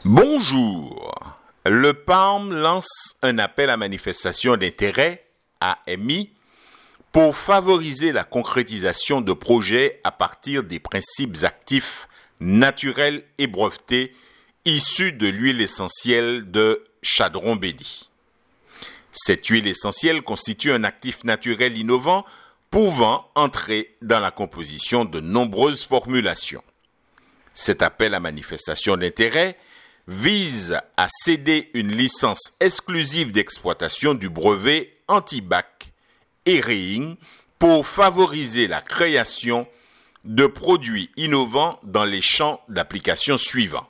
Bonjour. Le PAM lance un appel à manifestation d'intérêt, AMI, pour favoriser la concrétisation de projets à partir des principes actifs naturels et brevetés issus de l'huile essentielle de Chadron béni. Cette huile essentielle constitue un actif naturel innovant pouvant entrer dans la composition de nombreuses formulations. Cet appel à manifestation d'intérêt vise à céder une licence exclusive d'exploitation du brevet anti-bac Ereing pour favoriser la création de produits innovants dans les champs d'application suivants.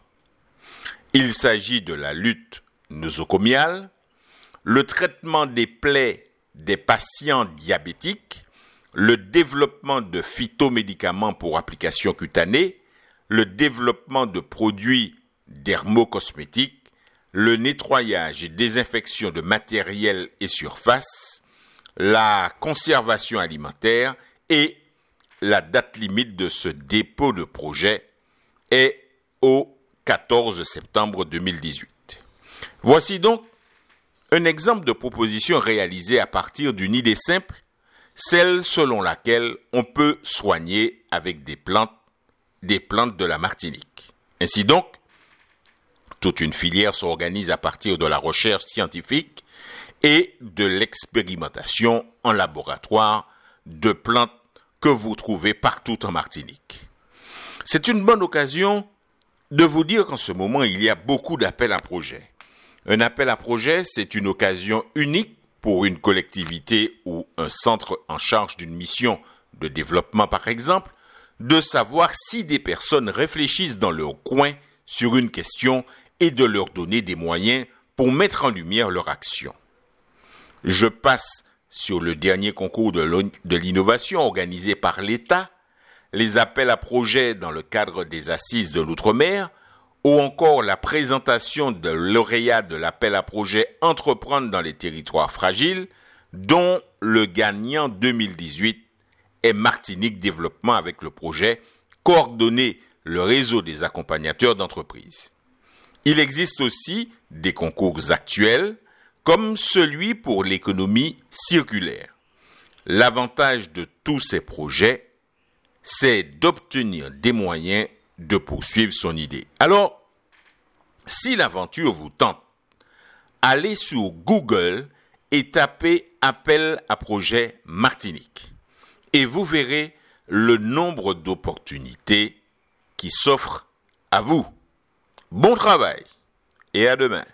Il s'agit de la lutte nosocomiale, le traitement des plaies des patients diabétiques, le développement de phytomédicaments pour application cutanée, le développement de produits dermocosmétiques, le nettoyage et désinfection de matériel et surfaces, la conservation alimentaire et la date limite de ce dépôt de projet est au 14 septembre 2018. Voici donc un exemple de proposition réalisée à partir d'une idée simple, celle selon laquelle on peut soigner avec des plantes de la Martinique. Ainsi donc, toute une filière s'organise à partir de la recherche scientifique et de l'expérimentation en laboratoire de plantes que vous trouvez partout en Martinique. C'est une bonne occasion de vous dire qu'en ce moment, il y a beaucoup d'appels à projets. Un appel à projet, c'est une occasion unique pour une collectivité ou un centre en charge d'une mission de développement, par exemple, de savoir si des personnes réfléchissent dans leur coin sur une question et de leur donner des moyens pour mettre en lumière leur action. Je passe sur le dernier concours de l'innovation organisé par l'État, les appels à projets dans le cadre des assises de l'outre-mer, ou encore la présentation de lauréats de l'appel à projet Entreprendre dans les territoires fragiles, dont le gagnant 2018 est Martinique Développement avec le projet Coordonner le réseau des accompagnateurs d'entreprises. Il existe aussi des concours actuels, comme celui pour l'économie circulaire. L'avantage de tous ces projets, c'est d'obtenir des moyens de poursuivre son idée. Alors, si l'aventure vous tente, allez sur Google et tapez « Appel à projet Martinique » et vous verrez le nombre d'opportunités qui s'offrent à vous. Bon travail et à demain.